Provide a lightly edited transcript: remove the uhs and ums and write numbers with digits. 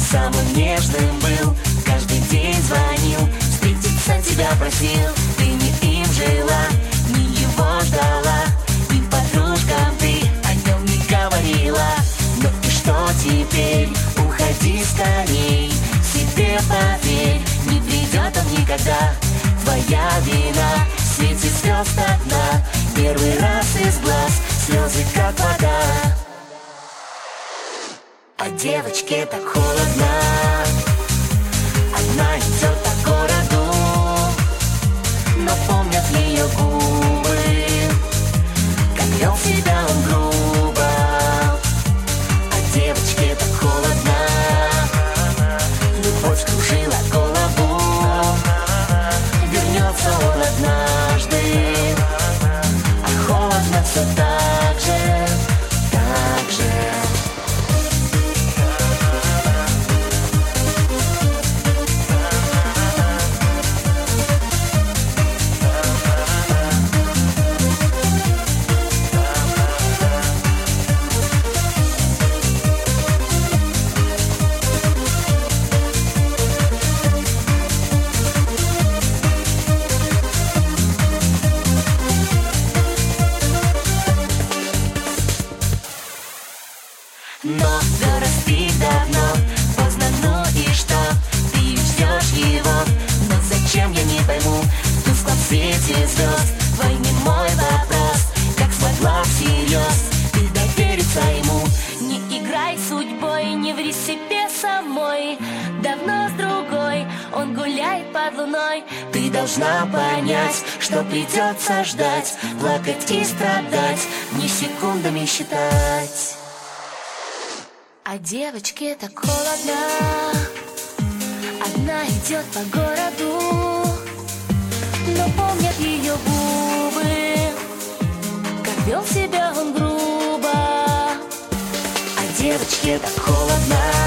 самым нежным был, каждый день звонил, встретиться тебя просил. Ты не им жила, не его ждала, и подружкам ты о нем не говорила. Ну и что теперь? Уходи скорей, себе поверь, не придет он никогда. Твоя вина, в свете звезд одна, первый раз из глаз слезы как вода. А девочке так холодно, одна идет по городу, но помнят ее губы, как вел себя он грубо. А девочке так холодно, любовь кружила голову, вернется он однажды, а холодно все так же, так же. Но вырос ты давно, поздно, ну и что? Ты ждешь его, но зачем, я не пойму. В тусклом свете звезд твой немой вопрос, как смогла всерьез ты довериться ему. Не играй судьбой, не ври себе самой, давно с другой он гуляет под луной. Ты должна понять, что придется ждать, плакать и страдать, не секундами считать. А девочке так холодно, одна идет по городу, но помнят ее губы, как вел себя он грубо. А девочке так холодно,